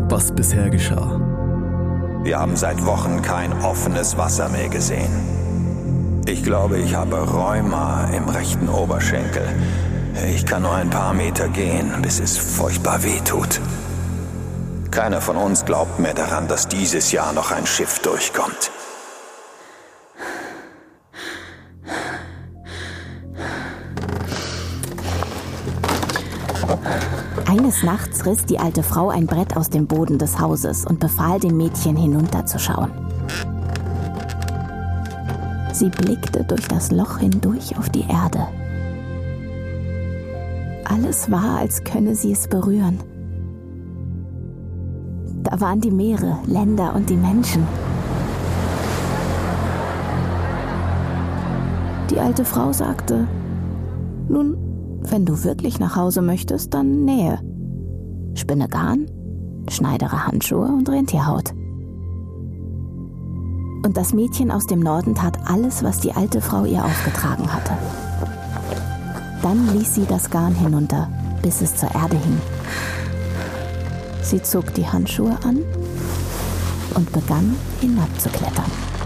was bisher geschah. Wir haben seit Wochen kein offenes Wasser mehr gesehen. Ich glaube, ich habe Rheuma im rechten Oberschenkel. Ich kann nur ein paar Meter gehen, bis es furchtbar weh tut. Keiner von uns glaubt mehr daran, dass dieses Jahr noch ein Schiff durchkommt. Eines Nachts riss die alte Frau ein Brett aus dem Boden des Hauses und befahl dem Mädchen, hinunterzuschauen. Sie blickte durch das Loch hindurch auf die Erde. Alles war, als könne sie es berühren. Da waren die Meere, Länder und die Menschen. Die alte Frau sagte: Nun, wenn du wirklich nach Hause möchtest, dann nähe. Spinne Garn, schneidere Handschuhe und Rentierhaut. Und das Mädchen aus dem Norden tat alles, was die alte Frau ihr aufgetragen hatte. Dann ließ sie das Garn hinunter, bis es zur Erde hing. Sie zog die Handschuhe an und begann hinabzuklettern.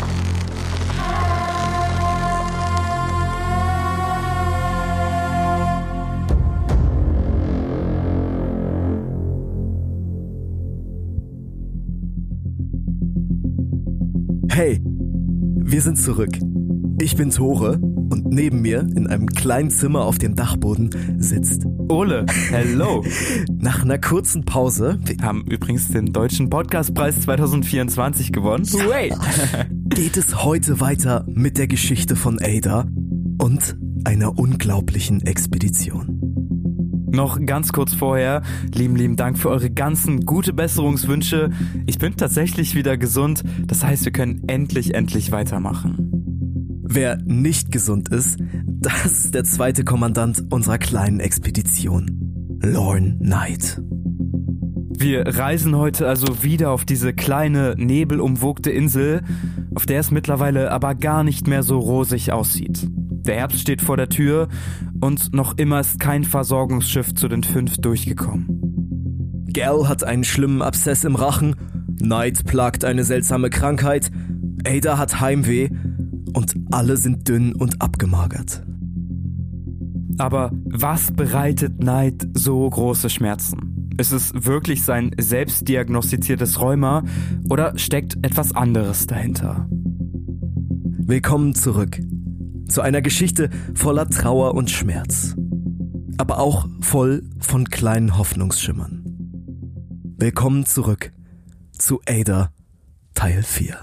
Hey, wir sind zurück. Ich bin Tore und neben mir in einem kleinen Zimmer auf dem Dachboden sitzt Ole. Hello. Nach einer kurzen Pause Wir haben übrigens den Deutschen Podcastpreis 2024 gewonnen. Ja. Geht es heute weiter mit der Geschichte von Ada und einer unglaublichen Expedition. Noch ganz kurz vorher, lieben Dank für eure ganzen gute Besserungswünsche. Ich bin tatsächlich wieder gesund, das heißt, wir können endlich weitermachen. Wer nicht gesund ist, das ist der zweite Kommandant unserer kleinen Expedition, Lorne Knight. Wir reisen heute also wieder auf diese kleine, nebelumwogte Insel, auf der es mittlerweile aber gar nicht mehr so rosig aussieht. Der Herbst steht vor der Tür und noch immer ist kein Versorgungsschiff zu den 5 durchgekommen. Gal hat einen schlimmen Abszess im Rachen, Knight plagt eine seltsame Krankheit, Ada hat Heimweh und alle sind dünn und abgemagert. Aber was bereitet Knight so große Schmerzen? Ist es wirklich sein selbstdiagnostiziertes Rheuma oder steckt etwas anderes dahinter? Willkommen zurück zu einer Geschichte voller Trauer und Schmerz, aber auch voll von kleinen Hoffnungsschimmern. Willkommen zurück zu Ada Teil 4.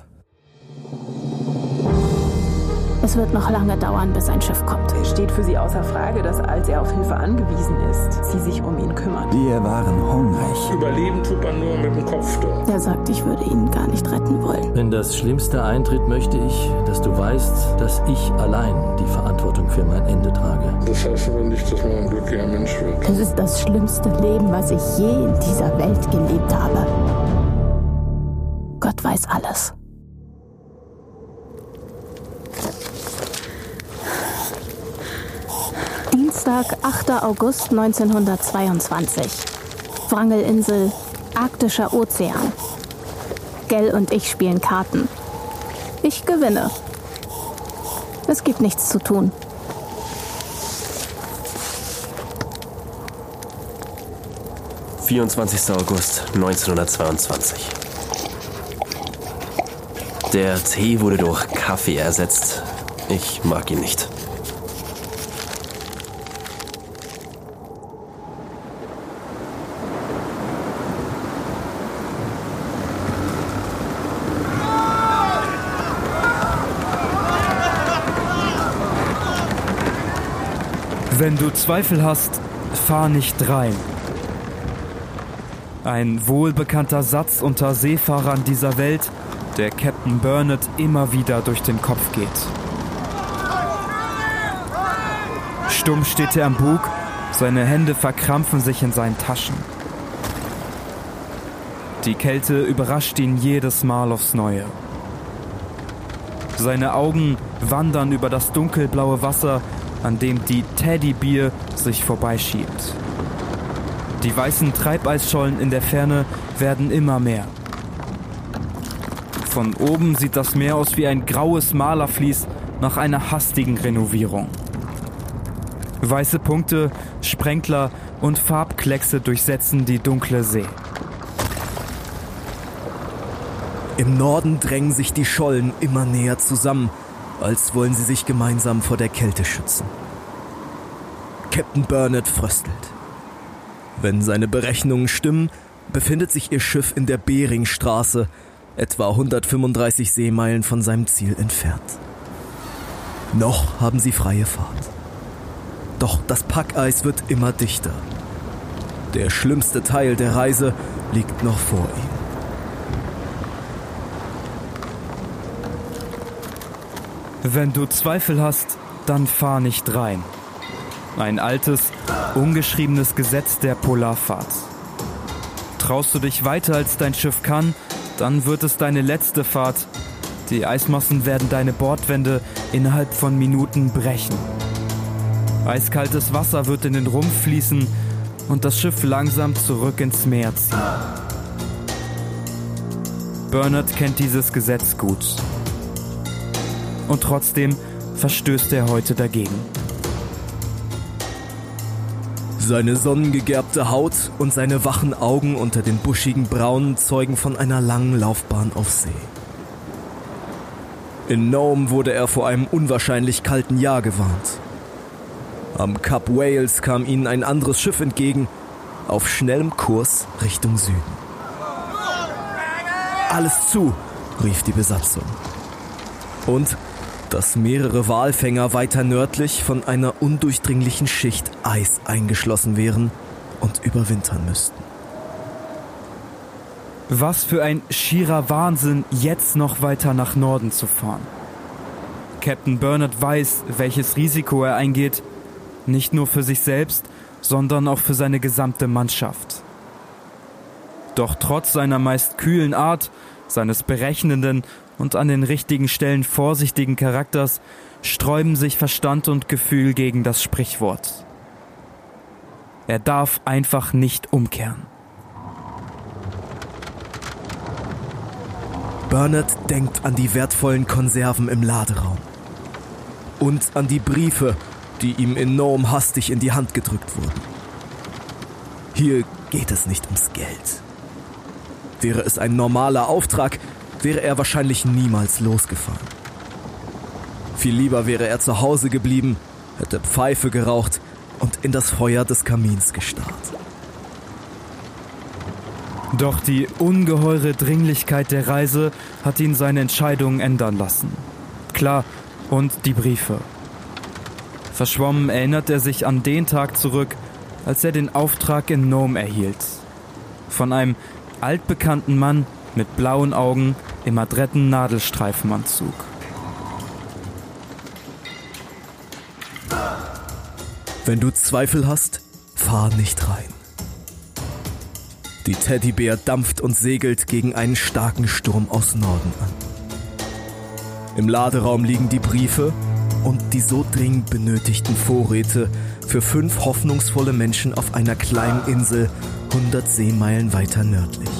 Es wird noch lange dauern, bis ein Schiff kommt. Es steht für sie außer Frage, dass, als er auf Hilfe angewiesen ist, sie sich um ihn kümmert. Wir waren hungrig. Überleben tut man nur mit dem Kopf dort. Er sagt, ich würde ihn gar nicht retten wollen. Wenn das Schlimmste eintritt, möchte ich, dass du weißt, dass ich allein die Verantwortung für mein Ende trage. Das heißt aber nicht, dass man ein glücklicher Mensch wird. Es ist das schlimmste Leben, was ich je in dieser Welt gelebt habe. Gott weiß alles. Dienstag, 8. August 1922. Wrangelinsel, Arktischer Ozean. Gal und ich spielen Karten. Ich gewinne. Es gibt nichts zu tun. »24. August 1922. Der Tee wurde durch Kaffee ersetzt. Ich mag ihn nicht. Wenn du Zweifel hast, fahr nicht rein. Ein wohlbekannter Satz unter Seefahrern dieser Welt, der Captain Burnett immer wieder durch den Kopf geht. Stumm steht er am Bug, seine Hände verkrampfen sich in seinen Taschen. Die Kälte überrascht ihn jedes Mal aufs Neue. Seine Augen wandern über das dunkelblaue Wasser, an dem die Teddybier sich vorbeischiebt. Die weißen Treibeisschollen in der Ferne werden immer mehr. Von oben sieht das Meer aus wie ein graues Malervlies nach einer hastigen Renovierung. Weiße Punkte, Sprenkler und Farbkleckse durchsetzen die dunkle See. Im Norden drängen sich die Schollen immer näher zusammen, als wollen sie sich gemeinsam vor der Kälte schützen. Captain Burnett fröstelt. Wenn seine Berechnungen stimmen, befindet sich ihr Schiff in der Beringstraße, etwa 135 Seemeilen von seinem Ziel entfernt. Noch haben sie freie Fahrt. Doch das Packeis wird immer dichter. Der schlimmste Teil der Reise liegt noch vor ihm. Wenn du Zweifel hast, dann fahr nicht rein. Ein altes, ungeschriebenes Gesetz der Polarfahrt. Traust du dich weiter als dein Schiff kann, dann wird es deine letzte Fahrt. Die Eismassen werden deine Bordwände innerhalb von Minuten brechen. Eiskaltes Wasser wird in den Rumpf fließen und das Schiff langsam zurück ins Meer ziehen. Burnett kennt dieses Gesetz gut. Und trotzdem verstößt er heute dagegen. Seine sonnengegerbte Haut und seine wachen Augen unter den buschigen Brauen zeugen von einer langen Laufbahn auf See. In Nome wurde er vor einem unwahrscheinlich kalten Jahr gewarnt. Am Kap Wales kam ihnen ein anderes Schiff entgegen, auf schnellem Kurs Richtung Süden. »Alles zu«, rief die Besatzung. Und dass mehrere Walfänger weiter nördlich von einer undurchdringlichen Schicht Eis eingeschlossen wären und überwintern müssten. Was für ein schierer Wahnsinn, jetzt noch weiter nach Norden zu fahren. Captain Burnett weiß, welches Risiko er eingeht, nicht nur für sich selbst, sondern auch für seine gesamte Mannschaft. Doch trotz seiner meist kühlen Art, seines berechnenden und an den richtigen Stellen vorsichtigen Charakters sträuben sich Verstand und Gefühl gegen das Sprichwort. Er darf einfach nicht umkehren. Burnett denkt an die wertvollen Konserven im Laderaum und an die Briefe, die ihm in Nome hastig in die Hand gedrückt wurden. Hier geht es nicht ums Geld. Wäre es ein normaler Auftrag, wäre er wahrscheinlich niemals losgefahren. Viel lieber wäre er zu Hause geblieben, hätte Pfeife geraucht und in das Feuer des Kamins gestarrt. Doch die ungeheure Dringlichkeit der Reise hat ihn seine Entscheidung ändern lassen. Klar, und die Briefe. Verschwommen erinnert er sich an den Tag zurück, als er den Auftrag in Nome erhielt. Von einem altbekannten Mann mit blauen Augen im adretten Nadelstreifenanzug. Wenn du Zweifel hast, fahr nicht rein. Die Teddybär dampft und segelt gegen einen starken Sturm aus Norden an. Im Laderaum liegen die Briefe und die so dringend benötigten Vorräte für 5 hoffnungsvolle Menschen auf einer kleinen Insel 100 Seemeilen weiter nördlich.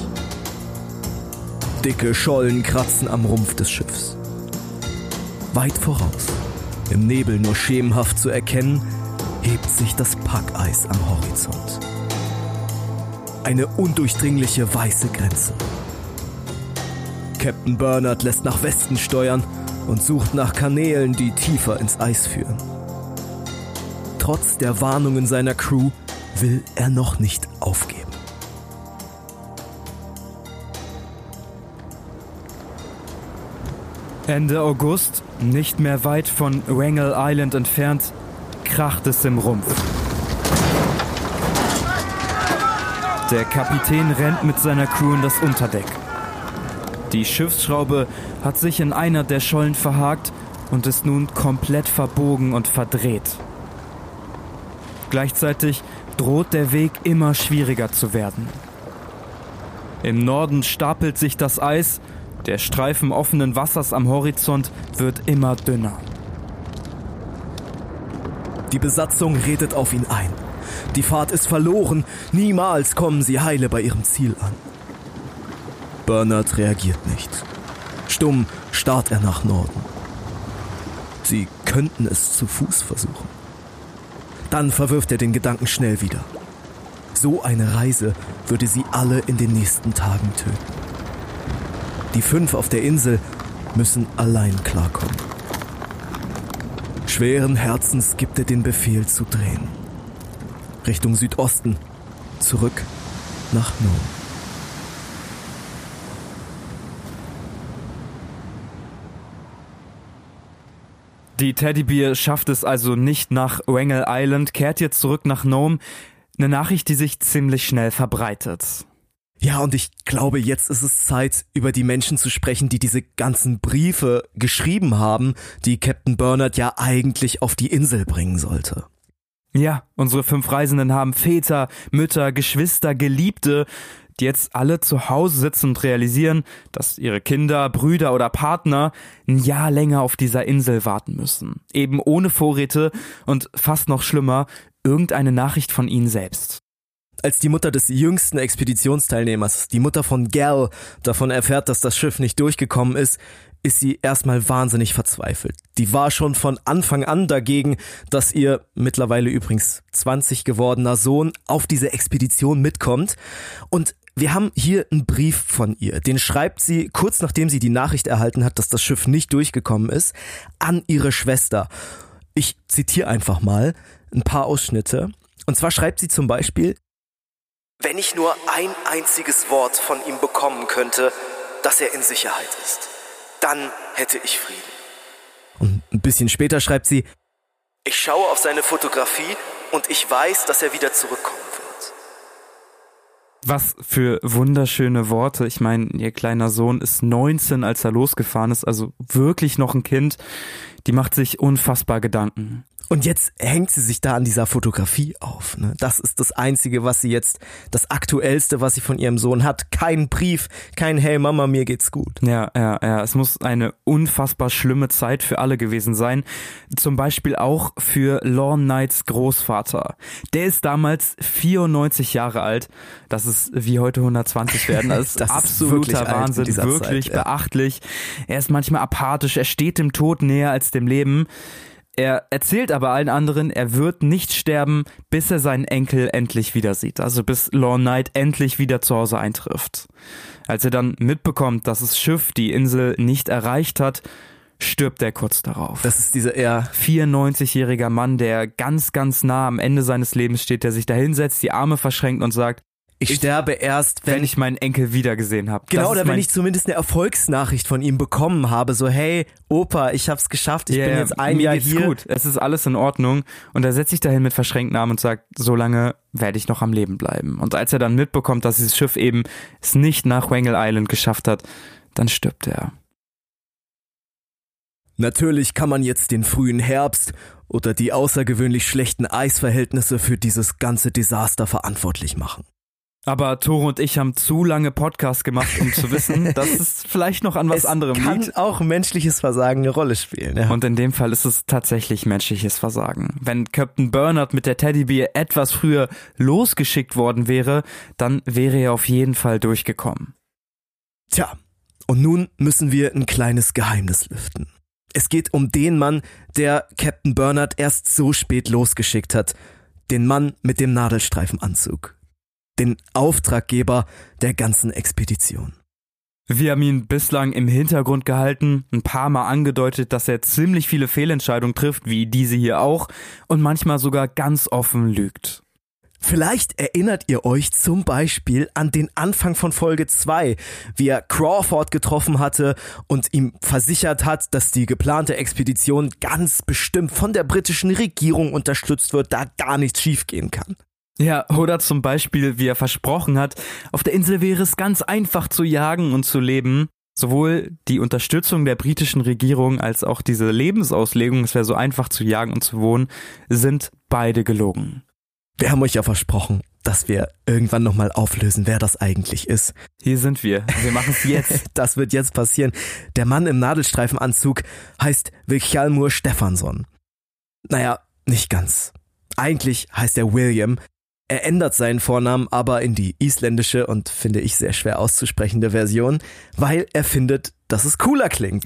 Dicke Schollen kratzen am Rumpf des Schiffs. Weit voraus, im Nebel nur schemenhaft zu erkennen, hebt sich das Packeis am Horizont. Eine undurchdringliche weiße Grenze. Captain Burnett lässt nach Westen steuern und sucht nach Kanälen, die tiefer ins Eis führen. Trotz der Warnungen seiner Crew will er noch nicht aufgeben. Ende August, nicht mehr weit von Wrangel Island entfernt, kracht es im Rumpf. Der Kapitän rennt mit seiner Crew in das Unterdeck. Die Schiffsschraube hat sich in einer der Schollen verhakt und ist nun komplett verbogen und verdreht. Gleichzeitig droht der Weg immer schwieriger zu werden. Im Norden stapelt sich das Eis, der Streifen offenen Wassers am Horizont wird immer dünner. Die Besatzung redet auf ihn ein. Die Fahrt ist verloren. Niemals kommen sie heile bei ihrem Ziel an. Bernard reagiert nicht. Stumm starrt er nach Norden. Sie könnten es zu Fuß versuchen. Dann verwirft er den Gedanken schnell wieder. So eine Reise würde sie alle in den nächsten Tagen töten. Die 5 auf der Insel müssen allein klarkommen. Schweren Herzens gibt er den Befehl zu drehen. Richtung Südosten, zurück nach Nome. Die Teddybär schafft es also nicht nach Wrangell Island, kehrt jetzt zurück nach Nome. Eine Nachricht, die sich ziemlich schnell verbreitet. Ja, und ich glaube, jetzt ist es Zeit, über die Menschen zu sprechen, die diese ganzen Briefe geschrieben haben, die Captain Bernard ja eigentlich auf die Insel bringen sollte. Ja, unsere 5 Reisenden haben Väter, Mütter, Geschwister, Geliebte, die jetzt alle zu Hause sitzen und realisieren, dass ihre Kinder, Brüder oder Partner ein Jahr länger auf dieser Insel warten müssen. Eben ohne Vorräte und fast noch schlimmer, irgendeine Nachricht von ihnen selbst. Als die Mutter des jüngsten Expeditionsteilnehmers, die Mutter von Gal, davon erfährt, dass das Schiff nicht durchgekommen ist sie erstmal wahnsinnig verzweifelt. Die war schon von Anfang an dagegen, dass ihr mittlerweile übrigens 20 gewordener Sohn auf diese Expedition mitkommt. Und wir haben hier einen Brief von ihr. Den schreibt sie, kurz nachdem sie die Nachricht erhalten hat, dass das Schiff nicht durchgekommen ist, an ihre Schwester. Ich zitiere einfach mal ein paar Ausschnitte. Und zwar schreibt sie zum Beispiel: Wenn ich nur ein einziges Wort von ihm bekommen könnte, dass er in Sicherheit ist, dann hätte ich Frieden. Und ein bisschen später schreibt sie: Ich schaue auf seine Fotografie und ich weiß, dass er wieder zurückkommen wird. Was für wunderschöne Worte. Ich meine, ihr kleiner Sohn ist 19, als er losgefahren ist, also wirklich noch ein Kind. Die macht sich unfassbar Gedanken. Und jetzt hängt sie sich da an dieser Fotografie auf. Ne? Das ist das Einzige, was sie jetzt, das Aktuellste, was sie von ihrem Sohn hat. Kein Brief, kein Hey Mama, mir geht's gut. Ja. Es muss eine unfassbar schlimme Zeit für alle gewesen sein. Zum Beispiel auch für Lorne Knights Großvater. Der ist damals 94 Jahre alt. Das ist wie heute 120 werden. Das ist absoluter Wahnsinn, wirklich Zeit, ja. Beachtlich. Er ist manchmal apathisch, er steht dem Tod näher als dem Leben. Er erzählt aber allen anderen, er wird nicht sterben, bis er seinen Enkel endlich wieder sieht. Also bis Lorne Knight endlich wieder zu Hause eintrifft. Als er dann mitbekommt, dass das Schiff die Insel nicht erreicht hat, stirbt er kurz darauf. Das ist dieser eher 94-jähriger Mann, der ganz, ganz nah am Ende seines Lebens steht, der sich da hinsetzt, die Arme verschränkt und sagt: Ich sterbe erst, wenn ich meinen Enkel wiedergesehen habe. Genau, oder wenn ich zumindest eine Erfolgsnachricht von ihm bekommen habe. So, hey, Opa, ich hab's geschafft, ich bin jetzt ein Jahr hier. Gut, es ist alles in Ordnung. Und er setzt sich dahin mit verschränkten Armen und sagt: So lange werde ich noch am Leben bleiben. Und als er dann mitbekommt, dass dieses Schiff eben es nicht nach Wrangell Island geschafft hat, dann stirbt er. Natürlich kann man jetzt den frühen Herbst oder die außergewöhnlich schlechten Eisverhältnisse für dieses ganze Desaster verantwortlich machen. Aber Tore und ich haben zu lange Podcasts gemacht, um zu wissen, dass es vielleicht noch an was anderem liegt. Es kann auch menschliches Versagen eine Rolle spielen. Ja. Und in dem Fall ist es tatsächlich menschliches Versagen. Wenn Captain Bernard mit der Teddybär etwas früher losgeschickt worden wäre, dann wäre er auf jeden Fall durchgekommen. Tja, und nun müssen wir ein kleines Geheimnis lüften. Es geht um den Mann, der Captain Bernard erst so spät losgeschickt hat. Den Mann mit dem Nadelstreifenanzug. Den Auftraggeber der ganzen Expedition. Wir haben ihn bislang im Hintergrund gehalten, ein paar Mal angedeutet, dass er ziemlich viele Fehlentscheidungen trifft, wie diese hier auch, und manchmal sogar ganz offen lügt. Vielleicht erinnert ihr euch zum Beispiel an den Anfang von Folge 2, wie er Crawford getroffen hatte und ihm versichert hat, dass die geplante Expedition ganz bestimmt von der britischen Regierung unterstützt wird, da gar nichts schiefgehen kann. Ja, oder zum Beispiel, wie er versprochen hat, auf der Insel wäre es ganz einfach zu jagen und zu leben. Sowohl die Unterstützung der britischen Regierung als auch diese Lebensauslegung, es wäre so einfach zu jagen und zu wohnen, sind beide gelogen. Wir haben euch ja versprochen, dass wir irgendwann nochmal auflösen, wer das eigentlich ist. Hier sind wir. Wir machen es jetzt. Das wird jetzt passieren. Der Mann im Nadelstreifenanzug heißt Vilhjálmur Stefánsson. Naja, nicht ganz. Eigentlich heißt er William, Er ändert seinen Vornamen aber in die isländische und, finde ich, sehr schwer auszusprechende Version, weil er findet, dass es cooler klingt.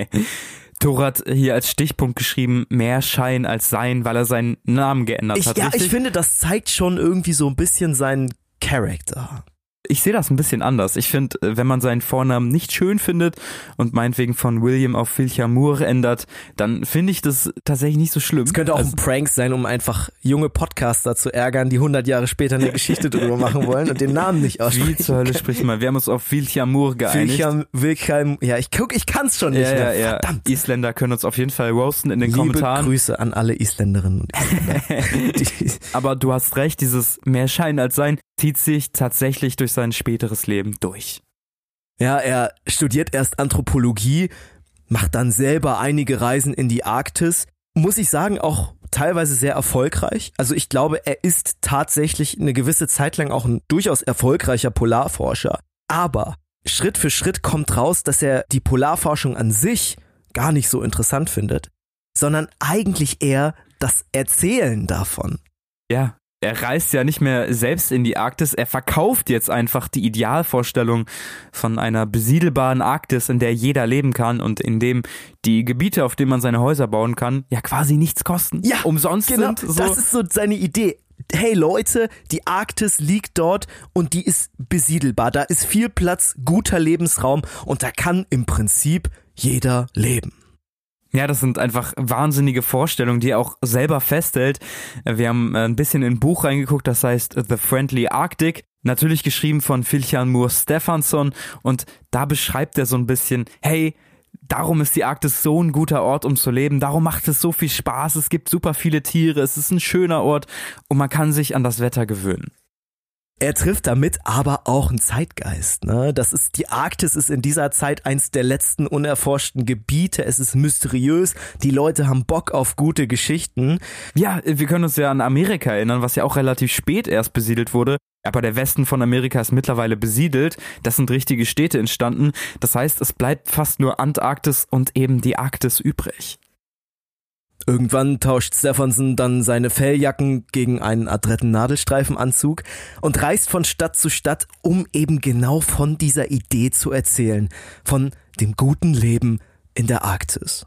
Thor hat hier als Stichpunkt geschrieben, mehr Schein als Sein, weil er seinen Namen geändert hat. Ja, ich finde, das zeigt schon irgendwie so ein bisschen seinen Charakter. Ich sehe das ein bisschen anders. Ich finde, wenn man seinen Vornamen nicht schön findet und meinetwegen von William auf Vilhjalmur ändert, dann finde ich das tatsächlich nicht so schlimm. Es könnte auch ein Prank sein, um einfach junge Podcaster zu ärgern, die 100 Jahre später eine Geschichte drüber machen wollen und den Namen nicht aussprechen. Wie zur Hölle spricht man? Wir haben uns auf Vilhjalmur geeinigt. Wilhelm, ja, ich kann's schon nicht mehr. Ja. Verdammt. Isländer können uns auf jeden Fall roasten in den Kommentaren. Liebe Grüße an alle Isländerinnen und Isländer. Aber du hast recht, dieses mehr Schein als Sein zieht sich tatsächlich durch sein späteres Leben durch. Ja, er studiert erst Anthropologie, macht dann selber einige Reisen in die Arktis. Muss ich sagen, auch teilweise sehr erfolgreich. Also ich glaube, er ist tatsächlich eine gewisse Zeit lang auch ein durchaus erfolgreicher Polarforscher. Aber Schritt für Schritt kommt raus, dass er die Polarforschung an sich gar nicht so interessant findet, sondern eigentlich eher das Erzählen davon. Ja. Er reist ja nicht mehr selbst in die Arktis, er verkauft jetzt einfach die Idealvorstellung von einer besiedelbaren Arktis, in der jeder leben kann und in dem die Gebiete, auf denen man seine Häuser bauen kann, ja quasi nichts kosten. Ja, umsonst genau, sind. So. Das ist so seine Idee. Hey Leute, die Arktis liegt dort und die ist besiedelbar. Da ist viel Platz, guter Lebensraum und da kann im Prinzip jeder leben. Ja, das sind einfach wahnsinnige Vorstellungen, die er auch selber festhält. Wir haben ein bisschen in ein Buch reingeguckt, das heißt The Friendly Arctic, natürlich geschrieben von Vilhjalmur Stefansson und da beschreibt er so ein bisschen, hey, darum ist die Arktis so ein guter Ort, um zu leben, darum macht es so viel Spaß, es gibt super viele Tiere, es ist ein schöner Ort und man kann sich an das Wetter gewöhnen. Er trifft damit aber auch einen Zeitgeist, ne? Die Arktis ist in dieser Zeit eins der letzten unerforschten Gebiete. Es ist mysteriös. Die Leute haben Bock auf gute Geschichten. Ja, wir können uns ja an Amerika erinnern, was ja auch relativ spät erst besiedelt wurde. Aber der Westen von Amerika ist mittlerweile besiedelt. Das sind richtige Städte entstanden. Das heißt, es bleibt fast nur Antarktis und eben die Arktis übrig. Irgendwann tauscht Stefansson dann seine Felljacken gegen einen adretten Nadelstreifenanzug und reist von Stadt zu Stadt, um eben genau von dieser Idee zu erzählen, von dem guten Leben in der Arktis.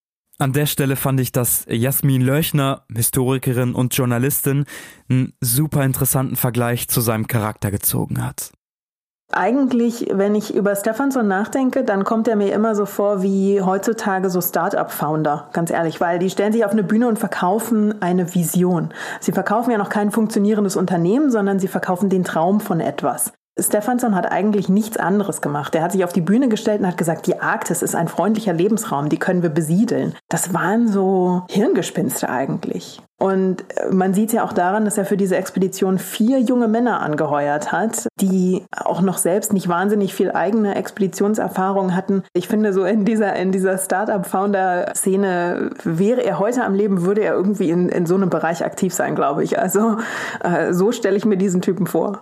An der Stelle fand ich, dass Jasmin Löchner, Historikerin und Journalistin, einen super interessanten Vergleich zu seinem Charakter gezogen hat. Eigentlich, wenn ich über Stefansson nachdenke, dann kommt er mir immer so vor wie heutzutage so Start-up-Founder, ganz ehrlich, weil die stellen sich auf eine Bühne und verkaufen eine Vision. Sie verkaufen ja noch kein funktionierendes Unternehmen, sondern sie verkaufen den Traum von etwas. Stefansson hat eigentlich nichts anderes gemacht. Er hat sich auf die Bühne gestellt und hat gesagt, die Arktis ist ein freundlicher Lebensraum, die können wir besiedeln. Das waren so Hirngespinste eigentlich. Und man sieht ja auch daran, dass er für diese Expedition 4 junge Männer angeheuert hat, die auch noch selbst nicht wahnsinnig viel eigene Expeditionserfahrung hatten. Ich finde, so in dieser Startup-Founder-Szene, wäre er heute am Leben, würde er irgendwie in so einem Bereich aktiv sein, glaube ich. Also so stelle ich mir diesen Typen vor.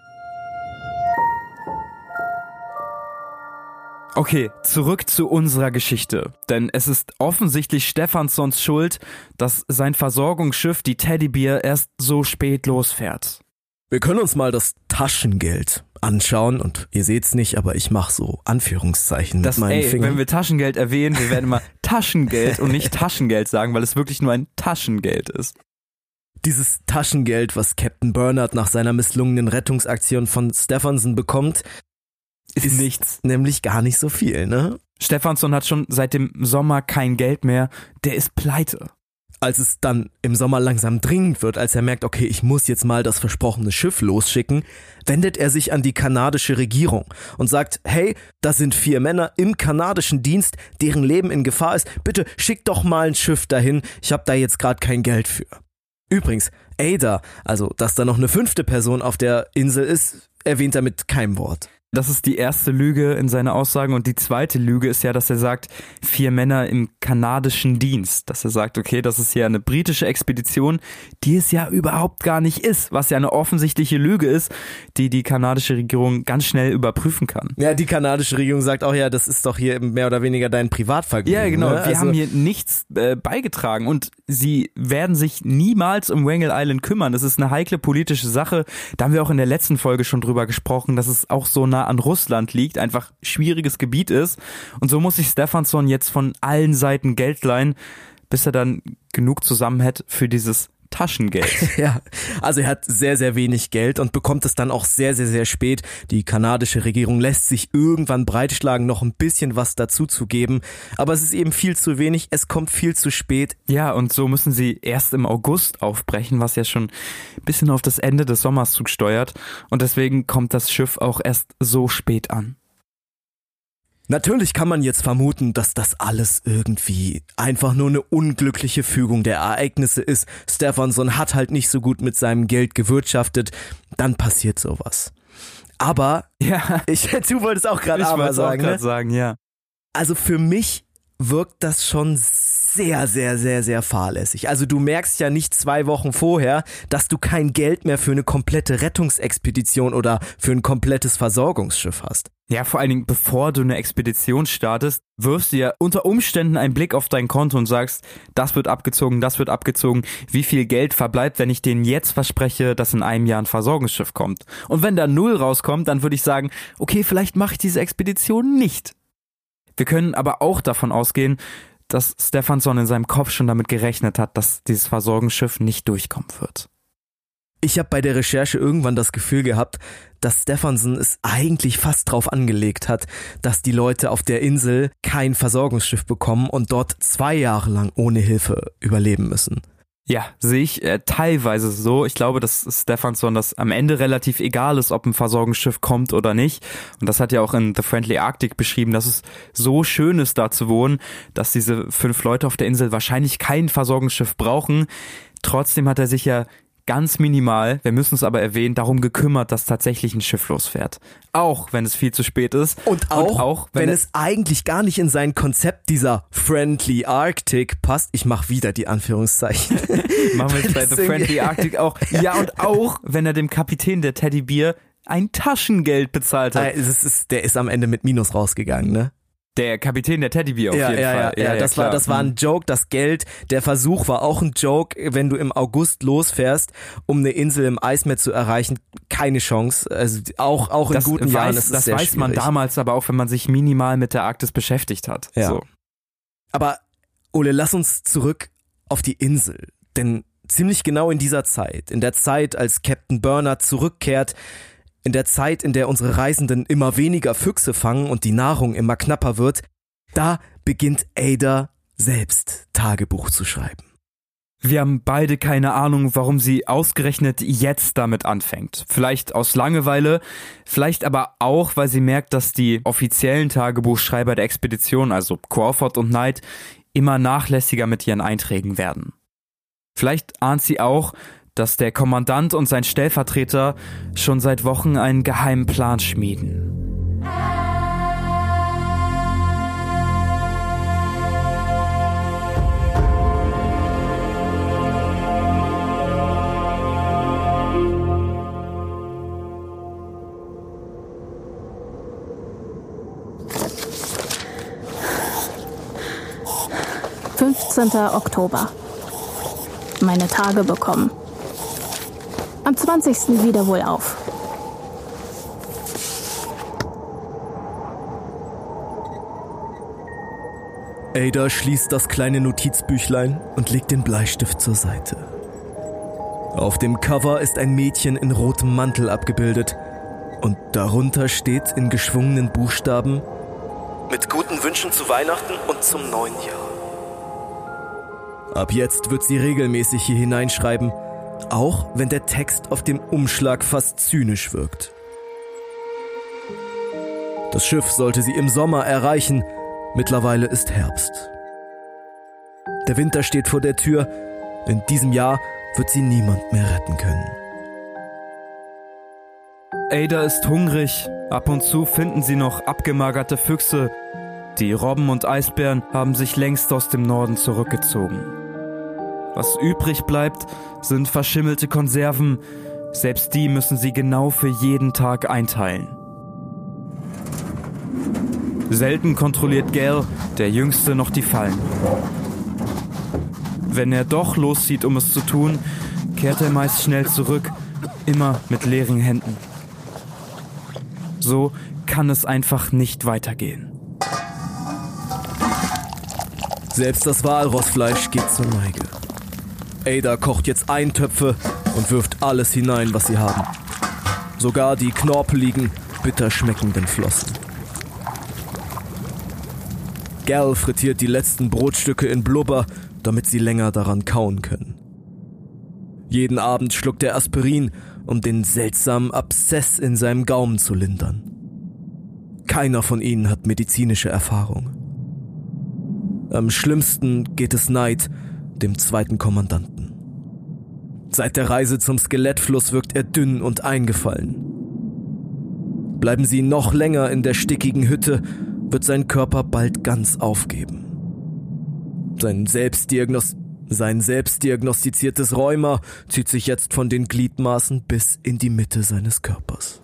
Okay, zurück zu unserer Geschichte. Denn es ist offensichtlich Stefanssons Schuld, dass sein Versorgungsschiff, die Teddybear, erst so spät losfährt. Wir können uns mal das Taschengeld anschauen und ihr seht's nicht, aber ich mache so Anführungszeichen mit meinen Fingern. Wenn wir Taschengeld erwähnen, wir werden immer Taschengeld und nicht Taschengeld sagen, weil es wirklich nur ein Taschengeld ist. Dieses Taschengeld, was Captain Bernard nach seiner misslungenen Rettungsaktion von Stefansson bekommt, ist nichts, nämlich gar nicht so viel, ne? Stefansson hat schon seit dem Sommer kein Geld mehr, der ist pleite. Als es dann im Sommer langsam dringend wird, als er merkt, okay, ich muss jetzt mal das versprochene Schiff losschicken, wendet er sich an die kanadische Regierung und sagt, hey, das sind 4 Männer im kanadischen Dienst, deren Leben in Gefahr ist, bitte schickt doch mal ein Schiff dahin, ich habe da jetzt gerade kein Geld für. Übrigens, Ada, also dass da noch eine 5. Person auf der Insel ist, erwähnt er mit keinem Wort. Das ist die erste Lüge in seiner Aussagen und die zweite Lüge ist ja, dass er sagt, 4 Männer im kanadischen Dienst. Dass er sagt, okay, das ist hier eine britische Expedition, die es ja überhaupt gar nicht ist, was ja eine offensichtliche Lüge ist, die die kanadische Regierung ganz schnell überprüfen kann. Ja, die kanadische Regierung sagt auch, ja, das ist doch hier mehr oder weniger dein Privatvergnügen. Ja, genau, ne? wir haben hier nichts beigetragen und sie werden sich niemals um Wrangel Island kümmern. Das ist eine heikle politische Sache. Da haben wir auch in der letzten Folge schon drüber gesprochen, dass es auch so nah an Russland liegt, einfach schwieriges Gebiet ist. Und so muss sich Stephenson jetzt von allen Seiten Geld leihen, bis er dann genug zusammen hat für dieses Taschengeld. Ja, also er hat sehr, sehr wenig Geld und bekommt es dann auch sehr, sehr, sehr spät. Die kanadische Regierung lässt sich irgendwann breitschlagen, noch ein bisschen was dazu zu geben. Aber es ist eben viel zu wenig, es kommt viel zu spät. Ja, und so müssen sie erst im August aufbrechen, was ja schon ein bisschen auf das Ende des Sommers zusteuert. Und deswegen kommt das Schiff auch erst so spät an. Natürlich kann man jetzt vermuten, dass das alles irgendwie einfach nur eine unglückliche Fügung der Ereignisse ist. Stephenson hat halt nicht so gut mit seinem Geld gewirtschaftet, dann passiert sowas. Aber, ja, du wolltest auch gerade aber sagen, ne? sagen, ja. Also für mich wirkt das schon sehr, sehr, sehr, sehr fahrlässig. Also du merkst ja nicht 2 Wochen vorher, dass du kein Geld mehr für eine komplette Rettungsexpedition oder für ein komplettes Versorgungsschiff hast. Ja, vor allen Dingen, bevor du eine Expedition startest, wirfst du ja unter Umständen einen Blick auf dein Konto und sagst, das wird abgezogen, wie viel Geld verbleibt, wenn ich denen jetzt verspreche, dass in einem Jahr ein Versorgungsschiff kommt. Und wenn da 0 rauskommt, dann würde ich sagen, okay, vielleicht mache ich diese Expedition nicht. Wir können aber auch davon ausgehen, dass Stephenson in seinem Kopf schon damit gerechnet hat, dass dieses Versorgungsschiff nicht durchkommen wird. Ich habe bei der Recherche irgendwann das Gefühl gehabt, dass Stephenson es eigentlich fast drauf angelegt hat, dass die Leute auf der Insel kein Versorgungsschiff bekommen und dort 2 Jahre lang ohne Hilfe überleben müssen. Ja, sehe ich teilweise so. Ich glaube, dass Stephenson das am Ende relativ egal ist, ob ein Versorgungsschiff kommt oder nicht. Und das hat ja auch in The Friendly Arctic beschrieben, dass es so schön ist, da zu wohnen, dass diese 5 Leute auf der Insel wahrscheinlich kein Versorgungsschiff brauchen. Trotzdem hat er sich ja ganz minimal, wir müssen es aber erwähnen, darum gekümmert, dass tatsächlich ein Schiff losfährt. Auch wenn es viel zu spät ist. Und auch wenn es eigentlich gar nicht in sein Konzept dieser Friendly Arctic passt. Ich mache wieder die Anführungszeichen. Machen wir jetzt bei The Friendly Arctic auch. Ja, und auch, wenn er dem Kapitän der Teddybär ein Taschengeld bezahlt hat. Der ist am Ende mit Minus rausgegangen, ne? Der Kapitän der Teddybär auf jeden Fall. Ja, das war ein Joke, das Geld, der Versuch war auch ein Joke, wenn du im August losfährst, um eine Insel im Eismeer zu erreichen, keine Chance, also auch in guten Jahren ist es sehr schwierig. Das weiß man damals aber auch, wenn man sich minimal mit der Arktis beschäftigt hat. Ja. So. Aber Ole, lass uns zurück auf die Insel, denn ziemlich genau in dieser Zeit, in der Zeit, als Captain Bernard zurückkehrt, in der Zeit, in der unsere Reisenden immer weniger Füchse fangen und die Nahrung immer knapper wird, da beginnt Ada selbst Tagebuch zu schreiben. Wir haben beide keine Ahnung, warum sie ausgerechnet jetzt damit anfängt. Vielleicht aus Langeweile, vielleicht aber auch, weil sie merkt, dass die offiziellen Tagebuchschreiber der Expedition, also Crawford und Knight, immer nachlässiger mit ihren Einträgen werden. Vielleicht ahnt sie auch, dass der Kommandant und sein Stellvertreter schon seit Wochen einen geheimen Plan schmieden. Oktober. Meine Tage bekommen. Am 20. wieder wohl auf. Ada schließt das kleine Notizbüchlein und legt den Bleistift zur Seite. Auf dem Cover ist ein Mädchen in rotem Mantel abgebildet und darunter steht in geschwungenen Buchstaben: Mit guten Wünschen zu Weihnachten und zum neuen Jahr. Ab jetzt wird sie regelmäßig hier hineinschreiben, auch wenn der Text auf dem Umschlag fast zynisch wirkt. Das Schiff sollte sie im Sommer erreichen, mittlerweile ist Herbst. Der Winter steht vor der Tür, in diesem Jahr wird sie niemand mehr retten können. Ada ist hungrig. Ab und zu finden sie noch abgemagerte Füchse. Die Robben und Eisbären haben sich längst aus dem Norden zurückgezogen. Was übrig bleibt, sind verschimmelte Konserven. Selbst die müssen sie genau für jeden Tag einteilen. Selten kontrolliert Gale, der Jüngste, noch die Fallen. Wenn er doch loszieht, um es zu tun, kehrt er meist schnell zurück, immer mit leeren Händen. So kann es einfach nicht weitergehen. Selbst das Walrossfleisch geht zur Neige. Ada kocht jetzt Eintöpfe und wirft alles hinein, was sie haben. Sogar die knorpeligen, bitter schmeckenden Flossen. Gale frittiert die letzten Brotstücke in Blubber, damit sie länger daran kauen können. Jeden Abend schluckt er Aspirin, um den seltsamen Abszess in seinem Gaumen zu lindern. Keiner von ihnen hat medizinische Erfahrung. Am schlimmsten geht es Knight, dem zweiten Kommandanten. Seit der Reise zum Skelettfluss wirkt er dünn und eingefallen. Bleiben sie noch länger in der stickigen Hütte, wird sein Körper bald ganz aufgeben. Sein selbstdiagnostiziertes Rheuma zieht sich jetzt von den Gliedmaßen bis in die Mitte seines Körpers.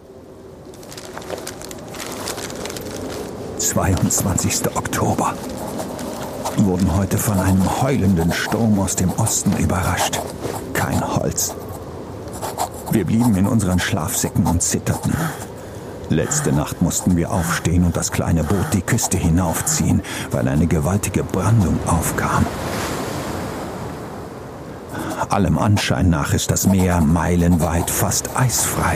22. Oktober. Wurden heute von einem heulenden Sturm aus dem Osten überrascht. Kein Holz. Wir blieben in unseren Schlafsäcken und zitterten. Letzte Nacht mussten wir aufstehen und das kleine Boot die Küste hinaufziehen, weil eine gewaltige Brandung aufkam. Allem Anschein nach ist das Meer meilenweit fast eisfrei.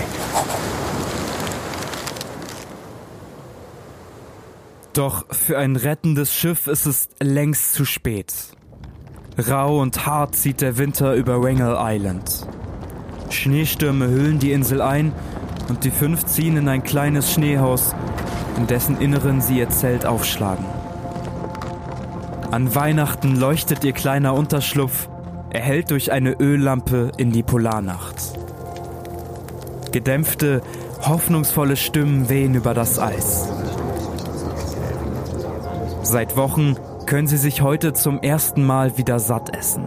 Doch für ein rettendes Schiff ist es längst zu spät. Rau und hart zieht der Winter über Wrangell Island. Schneestürme hüllen die Insel ein und die 5 ziehen in ein kleines Schneehaus, in dessen Inneren sie ihr Zelt aufschlagen. An Weihnachten leuchtet ihr kleiner Unterschlupf, erhellt durch eine Öllampe in die Polarnacht. Gedämpfte, hoffnungsvolle Stimmen wehen über das Eis. Seit Wochen können sie sich heute zum ersten Mal wieder satt essen.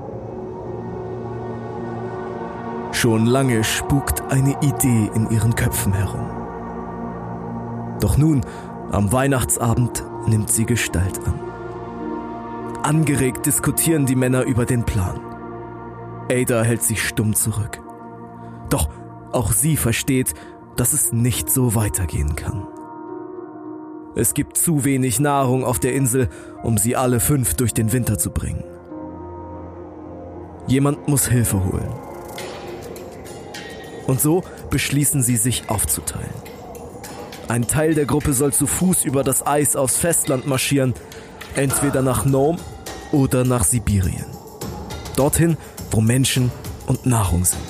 Schon lange spukt eine Idee in ihren Köpfen herum. Doch nun, am Weihnachtsabend, nimmt sie Gestalt an. Angeregt diskutieren die Männer über den Plan. Ada hält sich stumm zurück. Doch auch sie versteht, dass es nicht so weitergehen kann. Es gibt zu wenig Nahrung auf der Insel, um sie alle 5 durch den Winter zu bringen. Jemand muss Hilfe holen. Und so beschließen sie, sich aufzuteilen. Ein Teil der Gruppe soll zu Fuß über das Eis aufs Festland marschieren, entweder nach Nome oder nach Sibirien. Dorthin, wo Menschen und Nahrung sind.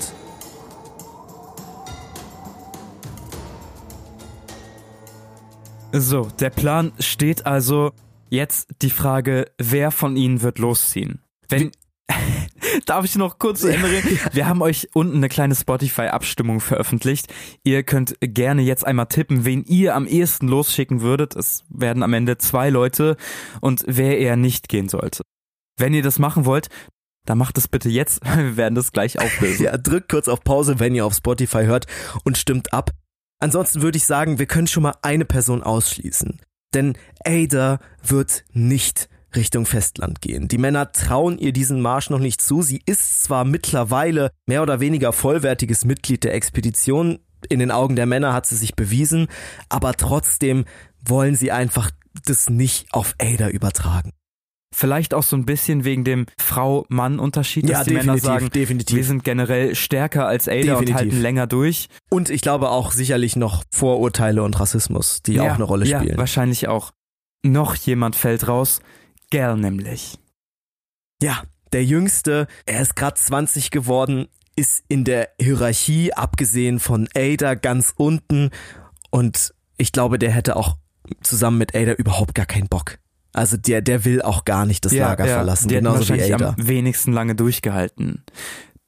So, der Plan steht also. Jetzt die Frage, wer von ihnen wird losziehen? Darf ich noch kurz zu Ende reden? Wir haben euch unten eine kleine Spotify-Abstimmung veröffentlicht. Ihr könnt gerne jetzt einmal tippen, wen ihr am ehesten losschicken würdet. Es werden am Ende 2 Leute und wer eher nicht gehen sollte. Wenn ihr das machen wollt, dann macht es bitte jetzt. Wir werden das gleich auflösen. Ja, drückt kurz auf Pause, wenn ihr auf Spotify hört und stimmt ab. Ansonsten würde ich sagen, wir können schon mal eine Person ausschließen. Denn Ada wird nicht Richtung Festland gehen. Die Männer trauen ihr diesen Marsch noch nicht zu. Sie ist zwar mittlerweile mehr oder weniger vollwertiges Mitglied der Expedition. In den Augen der Männer hat sie sich bewiesen. Aber trotzdem wollen sie einfach das nicht auf Ada übertragen. Vielleicht auch so ein bisschen wegen dem Frau-Mann-Unterschied, dass die Männer sagen, wir sind generell stärker als Ada und halten länger durch. Und ich glaube auch sicherlich noch Vorurteile und Rassismus, die auch eine Rolle spielen. Ja, wahrscheinlich auch. Noch jemand fällt raus, Gale nämlich. Ja, der Jüngste, er ist gerade 20 geworden, ist in der Hierarchie, abgesehen von Ada, ganz unten. Und ich glaube, der hätte auch zusammen mit Ada überhaupt gar keinen Bock. Also der will auch gar nicht das Lager verlassen, der genauso hat wahrscheinlich wie Ada. Am wenigsten lange durchgehalten.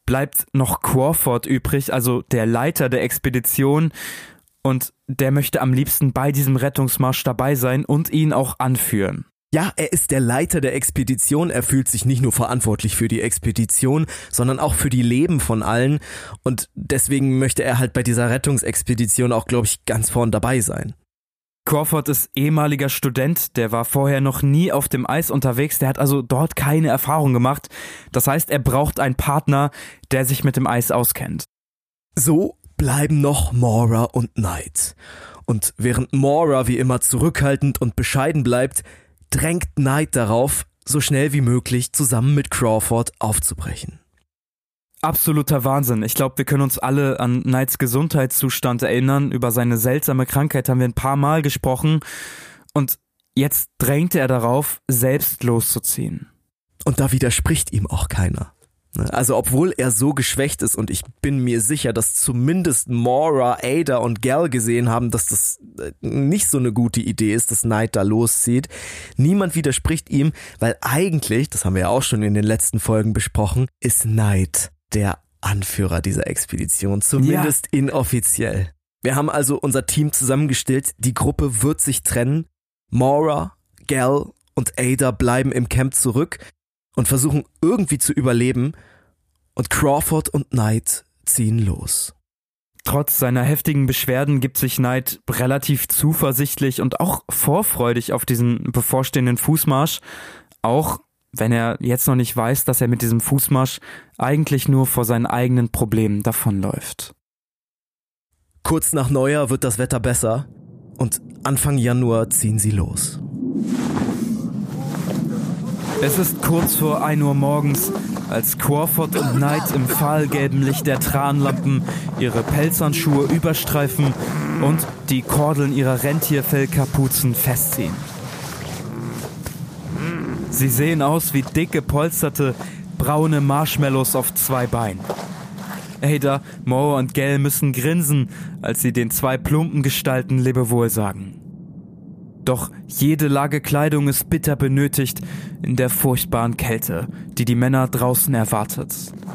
bleibt noch Crawford übrig, also der Leiter der Expedition. Und der möchte am liebsten bei diesem Rettungsmarsch dabei sein und ihn auch anführen. Ja, er ist der Leiter der Expedition. Er fühlt sich nicht nur verantwortlich für die Expedition, sondern auch für die Leben von allen. Und deswegen möchte er halt bei dieser Rettungsexpedition auch, glaube ich, ganz vorn dabei sein. Crawford ist ehemaliger Student, der war vorher noch nie auf dem Eis unterwegs, der hat also dort keine Erfahrung gemacht. Das heißt, er braucht einen Partner, der sich mit dem Eis auskennt. So bleiben noch Maura und Knight. Und während Maura wie immer zurückhaltend und bescheiden bleibt, drängt Knight darauf, so schnell wie möglich zusammen mit Crawford aufzubrechen. Absoluter Wahnsinn. Ich glaube, wir können uns alle an Knights Gesundheitszustand erinnern. Über seine seltsame Krankheit haben wir ein paar Mal gesprochen. Und jetzt drängt er darauf, selbst loszuziehen. Und da widerspricht ihm auch keiner. Also obwohl er so geschwächt ist, und ich bin mir sicher, dass zumindest Maura, Ada und Gal gesehen haben, dass das nicht so eine gute Idee ist, dass Knight da loszieht. Niemand widerspricht ihm, weil eigentlich, das haben wir ja auch schon in den letzten Folgen besprochen, ist Knight der Anführer dieser Expedition, zumindest inoffiziell. Wir haben also unser Team zusammengestellt, die Gruppe wird sich trennen, Maura, Gal und Ada bleiben im Camp zurück und versuchen irgendwie zu überleben, und Crawford und Knight ziehen los. Trotz seiner heftigen Beschwerden gibt sich Knight relativ zuversichtlich und auch vorfreudig auf diesen bevorstehenden Fußmarsch, auch wenn er jetzt noch nicht weiß, dass er mit diesem Fußmarsch eigentlich nur vor seinen eigenen Problemen davonläuft. Kurz nach Neujahr wird das Wetter besser und Anfang Januar ziehen sie los. Es ist kurz vor 1 Uhr morgens, als Crawford und Knight im fahlgelben Licht der Tranlampen ihre Pelzhandschuhe überstreifen und die Kordeln ihrer Rentierfellkapuzen festziehen. Sie sehen aus wie dick gepolsterte, braune Marshmallows auf 2 Beinen. Ada, Maura und Gal müssen grinsen, als sie den 2 plumpen Gestalten Lebewohl sagen. Doch jede Lage Kleidung ist bitter benötigt in der furchtbaren Kälte, die die Männer draußen erwartet.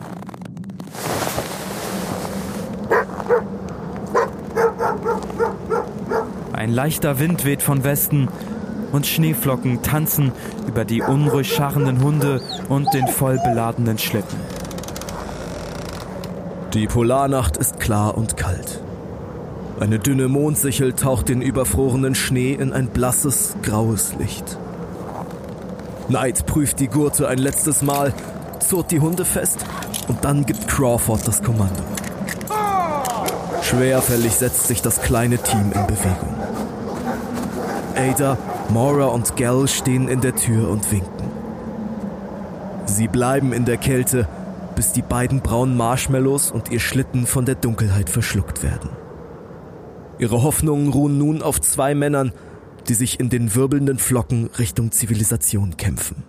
Ein leichter Wind weht von Westen und Schneeflocken tanzen über die unruhig scharrenden Hunde und den voll beladenen Schlitten. Die Polarnacht ist klar und kalt. Eine dünne Mondsichel taucht den überfrorenen Schnee in ein blasses, graues Licht. Knight prüft die Gurte ein letztes Mal, zurrt die Hunde fest und dann gibt Crawford das Kommando. Schwerfällig setzt sich das kleine Team in Bewegung. Ada, Maura und Gal stehen in der Tür und winken. Sie bleiben in der Kälte, bis die beiden braunen Marshmallows und ihr Schlitten von der Dunkelheit verschluckt werden. Ihre Hoffnungen ruhen nun auf 2 Männern, die sich in den wirbelnden Flocken Richtung Zivilisation kämpfen.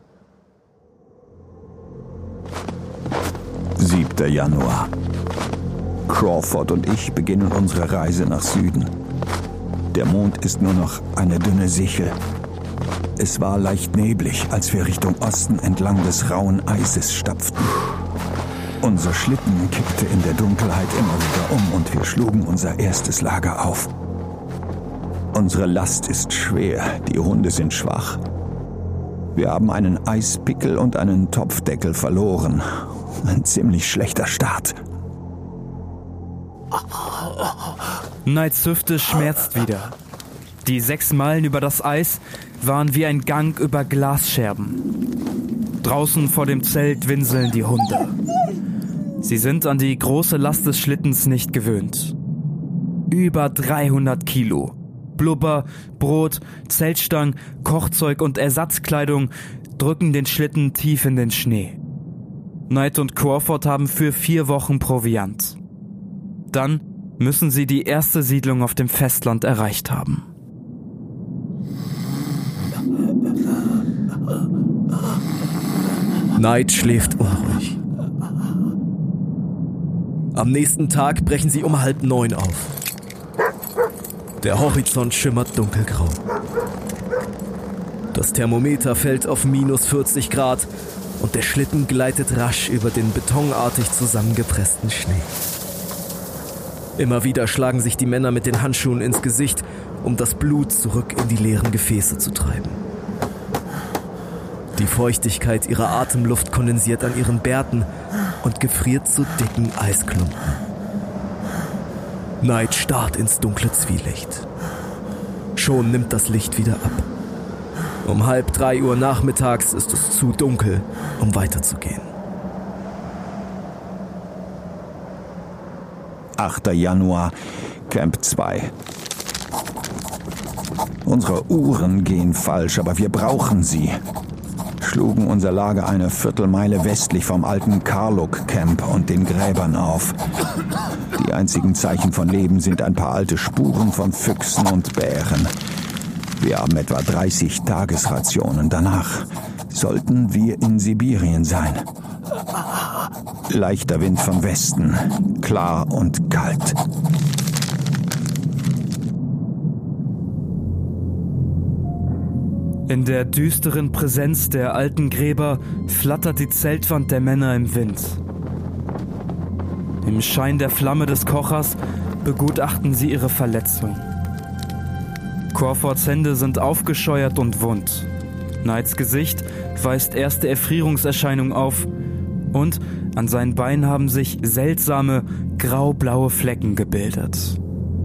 7. Januar. Crawford und ich beginnen unsere Reise nach Süden. Der Mond ist nur noch eine dünne Sichel. Es war leicht neblig, als wir Richtung Osten entlang des rauen Eises stapften. Unser Schlitten kippte in der Dunkelheit immer wieder um und wir schlugen unser erstes Lager auf. Unsere Last ist schwer, die Hunde sind schwach. Wir haben einen Eispickel und einen Topfdeckel verloren. Ein ziemlich schlechter Start. Knights Hüfte schmerzt wieder. Die 6 Meilen über das Eis waren wie ein Gang über Glasscherben. Draußen vor dem Zelt winseln die Hunde. Sie sind an die große Last des Schlittens nicht gewöhnt. Über 300 Kilo. Blubber, Brot, Zeltstangen, Kochzeug und Ersatzkleidung drücken den Schlitten tief in den Schnee. Knight und Crawford haben für 4 Wochen Proviant. Dann müssen sie die erste Siedlung auf dem Festland erreicht haben. Knight schläft unruhig. Am nächsten Tag brechen sie um 8:30 auf. Der Horizont schimmert dunkelgrau. Das Thermometer fällt auf -40 Grad und der Schlitten gleitet rasch über den betonartig zusammengepressten Schnee. Immer wieder schlagen sich die Männer mit den Handschuhen ins Gesicht, um das Blut zurück in die leeren Gefäße zu treiben. Die Feuchtigkeit ihrer Atemluft kondensiert an ihren Bärten und gefriert zu dicken Eisklumpen. Knight starrt ins dunkle Zwielicht. Schon nimmt das Licht wieder ab. Um 2:30 Uhr nachmittags ist es zu dunkel, um weiterzugehen. 8. Januar, Camp 2. Unsere Uhren gehen falsch, aber wir brauchen sie. Schlugen unser Lager eine Viertelmeile westlich vom alten Karluk-Camp und den Gräbern auf. Die einzigen Zeichen von Leben sind ein paar alte Spuren von Füchsen und Bären. Wir haben etwa 30 Tagesrationen. Danach sollten wir in Sibirien sein. Leichter Wind von Westen, klar und kalt. In der düsteren Präsenz der alten Gräber flattert die Zeltwand der Männer im Wind. Im Schein der Flamme des Kochers begutachten sie ihre Verletzung. Crawfords Hände sind aufgescheuert und wund. Knights Gesicht weist erste Erfrierungserscheinungen auf und an seinen Beinen haben sich seltsame grau-blaue Flecken gebildet.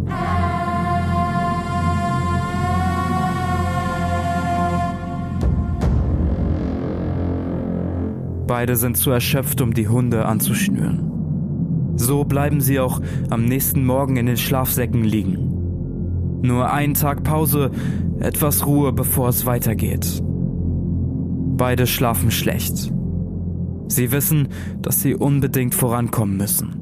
Beide sind zu erschöpft, um die Hunde anzuschnüren. So bleiben sie auch am nächsten Morgen in den Schlafsäcken liegen. Nur einen Tag Pause, etwas Ruhe, bevor es weitergeht. Beide schlafen schlecht. Sie wissen, dass sie unbedingt vorankommen müssen.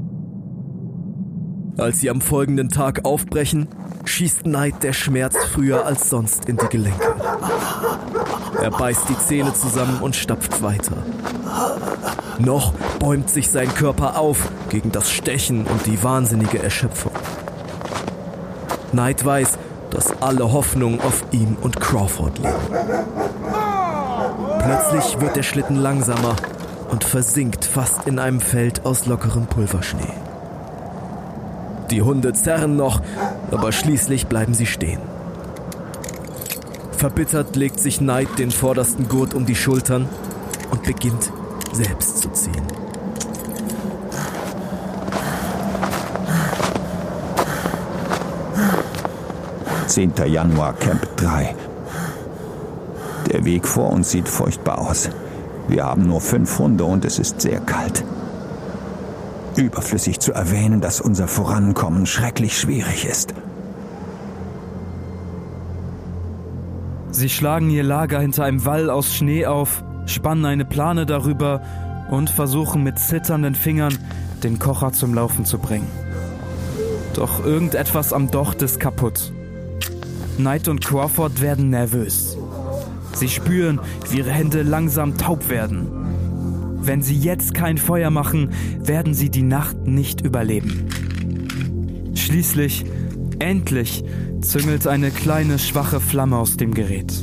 Als sie am folgenden Tag aufbrechen, schießt Knight der Schmerz früher als sonst in die Gelenke. Er beißt die Zähne zusammen und stapft weiter. Noch bäumt sich sein Körper auf gegen das Stechen und die wahnsinnige Erschöpfung. Knight weiß, dass alle Hoffnung auf ihm und Crawford liegen. Plötzlich wird der Schlitten langsamer und versinkt fast in einem Feld aus lockerem Pulverschnee. Die Hunde zerren noch, aber schließlich bleiben sie stehen. Verbittert legt sich Knight den vordersten Gurt um die Schultern und beginnt selbst zu ziehen. »10. Januar, Camp 3. Der Weg vor uns sieht furchtbar aus. Wir haben nur 5 Hunde und es ist sehr kalt. Überflüssig zu erwähnen, dass unser Vorankommen schrecklich schwierig ist. Sie schlagen ihr Lager hinter einem Wall aus Schnee auf, spannen eine Plane darüber und versuchen mit zitternden Fingern, den Kocher zum Laufen zu bringen. Doch irgendetwas am Docht ist kaputt. Knight und Crawford werden nervös. Sie spüren, wie ihre Hände langsam taub werden. Wenn sie jetzt kein Feuer machen, werden sie die Nacht nicht überleben. Schließlich, endlich, züngelt eine kleine, schwache Flamme aus dem Gerät.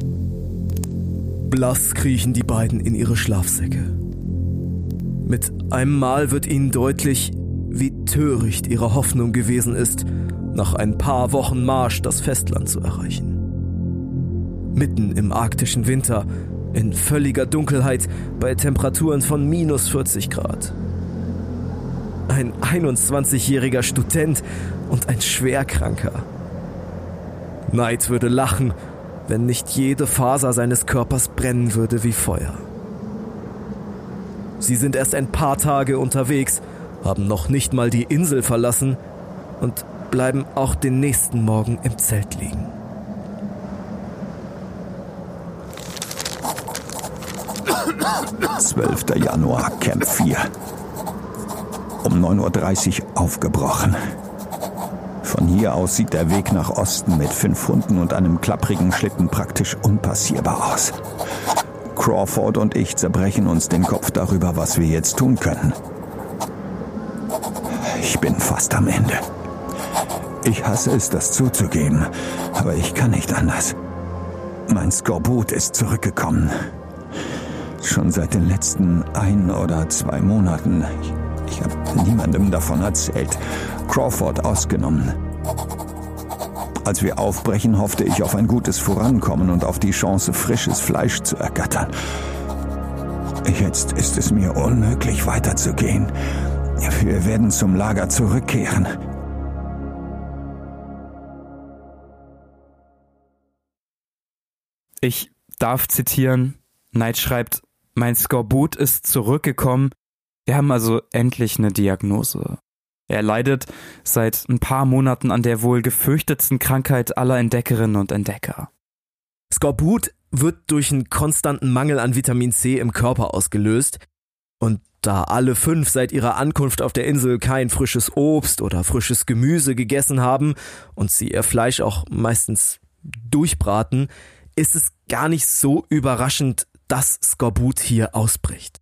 Blass kriechen die beiden in ihre Schlafsäcke. Mit einem Mal wird ihnen deutlich, wie töricht ihre Hoffnung gewesen ist, nach ein paar Wochen Marsch das Festland zu erreichen. Mitten im arktischen Winter, in völliger Dunkelheit, bei Temperaturen von -40 Grad. Ein 21-jähriger Student und ein Schwerkranker. Knight würde lachen, wenn nicht jede Faser seines Körpers brennen würde wie Feuer. Sie sind erst ein paar Tage unterwegs, haben noch nicht mal die Insel verlassen und bleiben auch den nächsten Morgen im Zelt liegen. »12. Januar, Camp 4. Um 9:30 Uhr aufgebrochen. Von hier aus sieht der Weg nach Osten mit 5 Hunden und einem klapprigen Schlitten praktisch unpassierbar aus. Crawford und ich zerbrechen uns den Kopf darüber, was wir jetzt tun können. Ich bin fast am Ende. Ich hasse es, das zuzugeben, aber ich kann nicht anders. Mein Skorbut ist zurückgekommen. Schon seit den letzten 1 oder 2 Monaten. Ich habe niemandem davon erzählt. Crawford ausgenommen. Als wir aufbrechen, hoffte ich auf ein gutes Vorankommen und auf die Chance, frisches Fleisch zu ergattern. Jetzt ist es mir unmöglich, weiterzugehen. Wir werden zum Lager zurückkehren. Ich darf zitieren. Knight schreibt, mein Skorbut ist zurückgekommen. Wir haben also endlich eine Diagnose. Er leidet seit ein paar Monaten an der wohl gefürchtetsten Krankheit aller Entdeckerinnen und Entdecker. Skorbut wird durch einen konstanten Mangel an Vitamin C im Körper ausgelöst. Und da alle 5 seit ihrer Ankunft auf der Insel kein frisches Obst oder frisches Gemüse gegessen haben und sie ihr Fleisch auch meistens durchbraten, ist es gar nicht so überraschend, dass Skorbut hier ausbricht.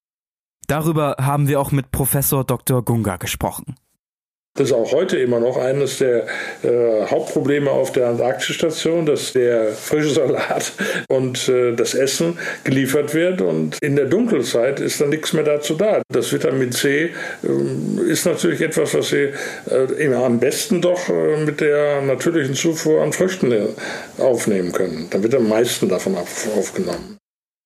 Darüber haben wir auch mit Professor Dr. Gunga gesprochen. Das ist auch heute immer noch eines der Hauptprobleme auf der Antarktisstation, dass der frische Salat und das Essen geliefert wird und in der Dunkelzeit ist dann nichts mehr dazu da. Das Vitamin C ist natürlich etwas, was Sie am besten doch mit der natürlichen Zufuhr an Früchten aufnehmen können. Dann wird am meisten davon aufgenommen.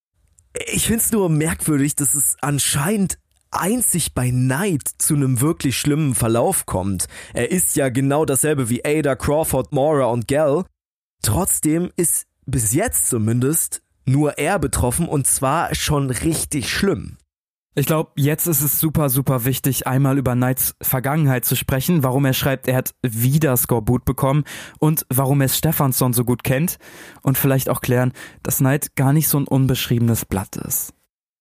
Ich finde es nur merkwürdig, dass es anscheinend einzig bei Knight zu einem wirklich schlimmen Verlauf kommt. Er ist ja genau dasselbe wie Ada, Crawford, Mora und Gell. Trotzdem ist bis jetzt zumindest nur er betroffen und zwar schon richtig schlimm. Ich glaube, jetzt ist es super, super wichtig, einmal über Knights Vergangenheit zu sprechen, warum er schreibt, er hat wieder Skorbut bekommen und warum er Stefansson so gut kennt und vielleicht auch klären, dass Knight gar nicht so ein unbeschriebenes Blatt ist.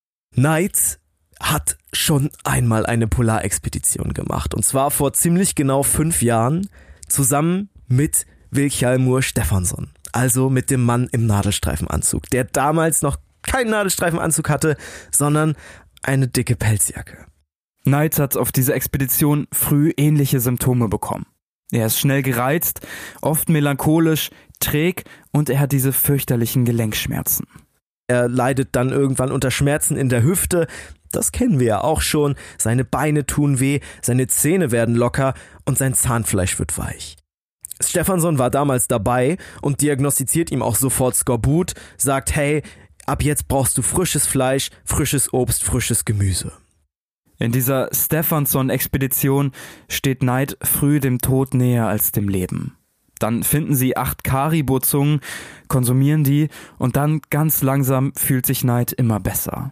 Knight hat schon einmal eine Polarexpedition gemacht und zwar vor ziemlich genau 5 Jahren zusammen mit Vilhjálmur Stefansson, also mit dem Mann im Nadelstreifenanzug, der damals noch keinen Nadelstreifenanzug hatte, sondern eine dicke Pelzjacke. Knight hat auf dieser Expedition früh ähnliche Symptome bekommen. Er ist schnell gereizt, oft melancholisch, träg und er hat diese fürchterlichen Gelenkschmerzen. Er leidet dann irgendwann unter Schmerzen in der Hüfte, das kennen wir ja auch schon, seine Beine tun weh, seine Zähne werden locker und sein Zahnfleisch wird weich. Stefansson war damals dabei und diagnostiziert ihm auch sofort Skorbut, sagt, hey, ab jetzt brauchst du frisches Fleisch, frisches Obst, frisches Gemüse. In dieser Stefansson-Expedition steht Knight früh dem Tod näher als dem Leben. Dann finden sie 8 Karibo-Zungen, konsumieren die und dann ganz langsam fühlt sich Knight immer besser.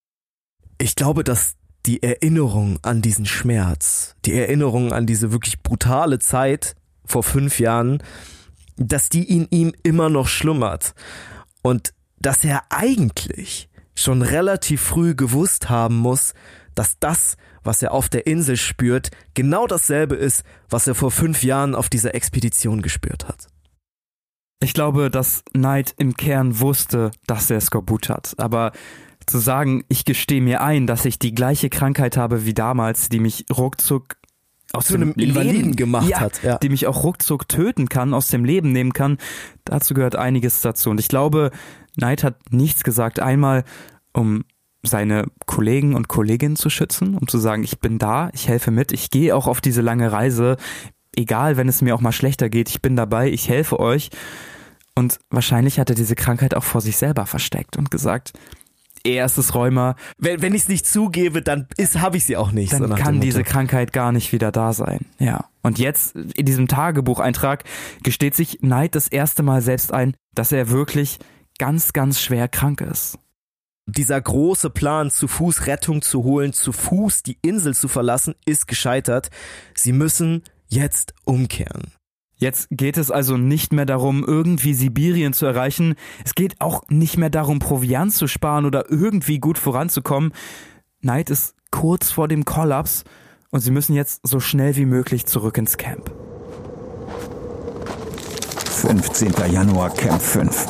Ich glaube, dass die Erinnerung an diesen Schmerz, die Erinnerung an diese wirklich brutale Zeit vor 5 Jahren, dass die in ihm immer noch schlummert und dass er eigentlich schon relativ früh gewusst haben muss, dass das, was er auf der Insel spürt, genau dasselbe ist, was er vor 5 Jahren auf dieser Expedition gespürt hat. Ich glaube, dass Knight im Kern wusste, dass er Skorbut hat, aber zu sagen, ich gestehe mir ein, dass ich die gleiche Krankheit habe wie damals, die mich ruckzuck aus zu einem Invaliden gemacht hat, ja. Die mich auch ruckzuck töten kann, aus dem Leben nehmen kann, dazu gehört einiges dazu. Und ich glaube, Knight hat nichts gesagt, einmal um seine Kollegen und Kolleginnen zu schützen, um zu sagen, ich bin da, ich helfe mit, ich gehe auch auf diese lange Reise, egal, wenn es mir auch mal schlechter geht, ich bin dabei, ich helfe euch. Und wahrscheinlich hat er diese Krankheit auch vor sich selber versteckt und gesagt, erstes Rheuma. Wenn ich es nicht zugebe, dann habe ich sie auch nicht. Dann so kann diese Krankheit gar nicht wieder da sein. Ja. Und jetzt in diesem Tagebucheintrag gesteht sich Knight das erste Mal selbst ein, dass er wirklich ganz, ganz schwer krank ist. Dieser große Plan, zu Fuß Rettung zu holen, zu Fuß die Insel zu verlassen, ist gescheitert. Sie müssen jetzt umkehren. Jetzt geht es also nicht mehr darum, irgendwie Sibirien zu erreichen. Es geht auch nicht mehr darum, Proviant zu sparen oder irgendwie gut voranzukommen. Knight ist kurz vor dem Kollaps und sie müssen jetzt so schnell wie möglich zurück ins Camp. 15. Januar, Camp 5.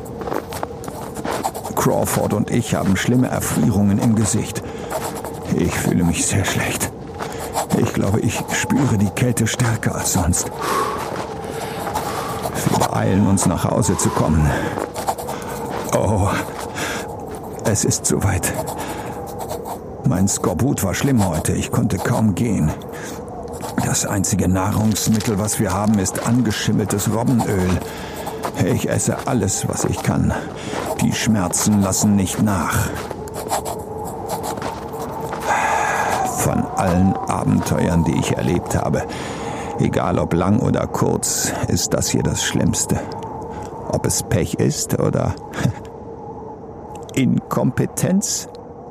Crawford und ich haben schlimme Erfrierungen im Gesicht. Ich fühle mich sehr schlecht. Ich glaube, ich spüre die Kälte stärker als sonst. Wir beeilen uns, nach Hause zu kommen. Oh, Es ist soweit. Mein Skorbut war schlimm heute. Ich konnte kaum gehen. Das einzige Nahrungsmittel, was wir haben, ist angeschimmeltes Robbenöl. Ich esse alles, was ich kann. Die Schmerzen lassen nicht nach. Von allen Abenteuern, die ich erlebt habe, egal ob lang oder kurz, ist das hier das Schlimmste. Ob es Pech ist oder Inkompetenz?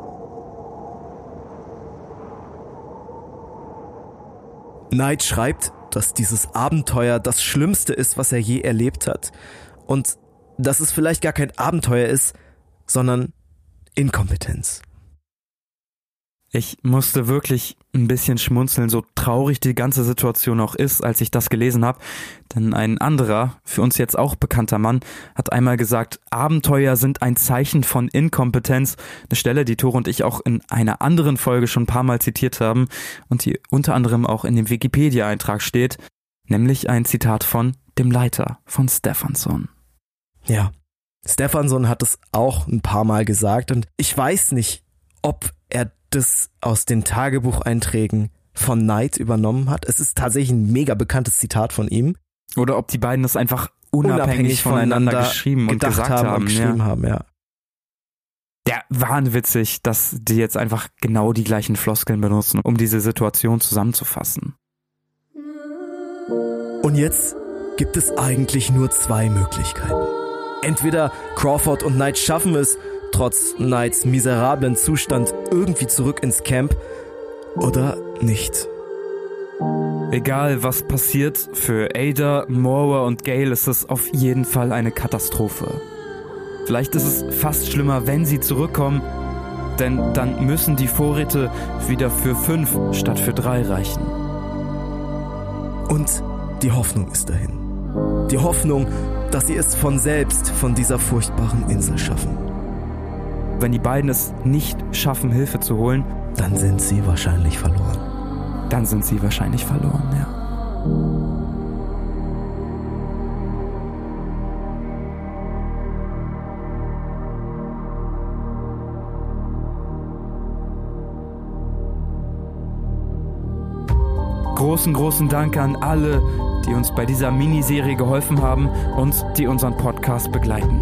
Knight schreibt, dass dieses Abenteuer das Schlimmste ist, was er je erlebt hat. Und dass es vielleicht gar kein Abenteuer ist, sondern Inkompetenz. Ich musste wirklich ein bisschen schmunzeln, so traurig die ganze Situation auch ist, als ich das gelesen habe. Denn ein anderer, für uns jetzt auch bekannter Mann, hat einmal gesagt, Abenteuer sind ein Zeichen von Inkompetenz. Eine Stelle, die Tore und ich auch in einer anderen Folge schon ein paar Mal zitiert haben und die unter anderem auch in dem Wikipedia-Eintrag steht. Nämlich ein Zitat von dem Leiter von Stefansson. Ja, Stefansson hat es auch ein paar Mal gesagt und ich weiß nicht, ob er das aus den Tagebucheinträgen von Knight übernommen hat. Es ist tatsächlich ein mega bekanntes Zitat von ihm. Oder ob die beiden das einfach unabhängig voneinander geschrieben und gesagt haben. Ja. Ja, wahnwitzig, dass die jetzt einfach genau die gleichen Floskeln benutzen, um diese Situation zusammenzufassen. Und jetzt gibt es eigentlich nur zwei Möglichkeiten. Entweder Crawford und Knight schaffen es, trotz Knights miserablen Zustand irgendwie zurück ins Camp, oder nicht. Egal was passiert, für Ada, Moira und Gale ist es auf jeden Fall eine Katastrophe. Vielleicht ist es fast schlimmer, wenn sie zurückkommen, denn dann müssen die Vorräte wieder für 5 statt für 3 reichen. Und die Hoffnung ist dahin. Die Hoffnung, dass sie es von selbst von dieser furchtbaren Insel schaffen. Wenn die beiden es nicht schaffen, Hilfe zu holen, dann sind sie wahrscheinlich verloren. Ja. Großen Dank an alle, die uns bei dieser Miniserie geholfen haben und die unseren Podcast begleiten.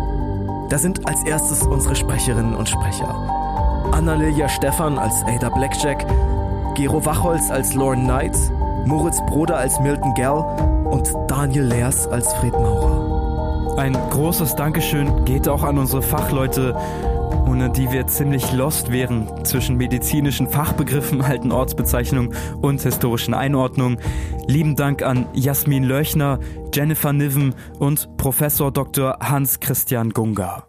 Da sind als erstes unsere Sprecherinnen und Sprecher. Anna-Lilia Stephan als Ada Blackjack, Gero Wachholz als Lauren Knight, Moritz Broder als Milton Gell und Daniel Leers als Fred Maurer. Ein großes Dankeschön geht auch an unsere Fachleute, ohne die wir ziemlich lost wären zwischen medizinischen Fachbegriffen, alten Ortsbezeichnungen und historischen Einordnungen. Lieben Dank an Jasmin Löchner, Jennifer Niven und Professor Dr. Hans-Christian Gungar.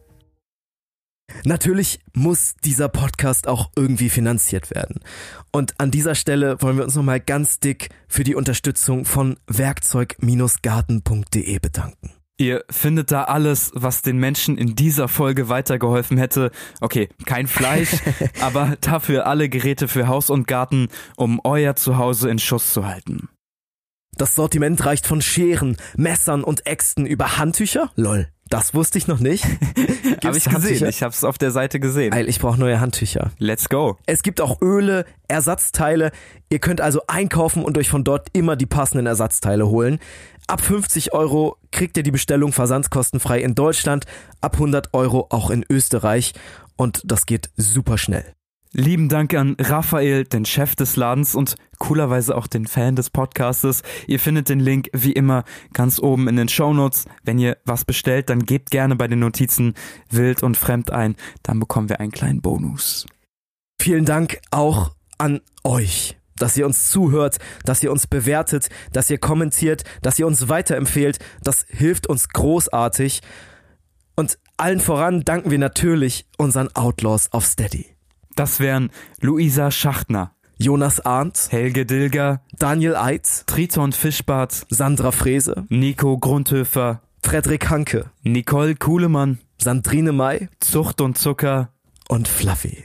Natürlich muss dieser Podcast auch irgendwie finanziert werden. Und an dieser Stelle wollen wir uns nochmal ganz dick für die Unterstützung von werkzeug-garten.de bedanken. Ihr findet da alles, was den Menschen in dieser Folge weitergeholfen hätte. Okay, kein Fleisch, aber dafür alle Geräte für Haus und Garten, um euer Zuhause in Schuss zu halten. Das Sortiment reicht von Scheren, Messern und Äxten über Handtücher. Lol, das wusste ich noch nicht. Hab ich gesehen, ich hab's auf der Seite gesehen. Eil, ich brauche neue Handtücher. Let's go. Es gibt auch Öle, Ersatzteile. Ihr könnt also einkaufen und euch von dort immer die passenden Ersatzteile holen. Ab 50 € kriegt ihr die Bestellung versandkostenfrei in Deutschland, ab 100 € auch in Österreich und das geht super schnell. Lieben Dank an Raphael, den Chef des Ladens und coolerweise auch den Fan des Podcastes. Ihr findet den Link wie immer ganz oben in den Shownotes. Wenn ihr was bestellt, dann gebt gerne bei den Notizen wild und fremd ein, dann bekommen wir einen kleinen Bonus. Vielen Dank auch an euch, dass ihr uns zuhört, dass ihr uns bewertet, dass ihr kommentiert, dass ihr uns weiterempfehlt. Das hilft uns großartig. Und allen voran danken wir natürlich unseren Outlaws auf Steady. Das wären Luisa Schachtner, Jonas Arndt, Helge Dilger, Daniel Eitz, Triton Fischbart, Sandra Frese, Nico Grundhöfer, Frederik Hanke, Nicole Kuhlemann, Sandrine May, Zucht und Zucker und Fluffy.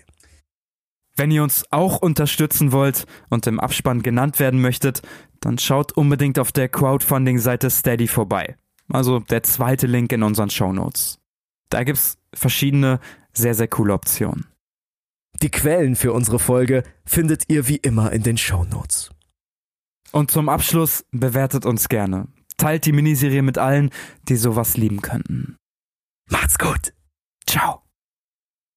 Wenn ihr uns auch unterstützen wollt und im Abspann genannt werden möchtet, dann schaut unbedingt auf der Crowdfunding-Seite Steady vorbei. Also der zweite Link in unseren Shownotes. Da gibt's verschiedene sehr, sehr coole Option. Die Quellen für unsere Folge findet ihr wie immer in den Shownotes. Und zum Abschluss bewertet uns gerne. Teilt die Miniserie mit allen, die sowas lieben könnten. Macht's gut. Ciao.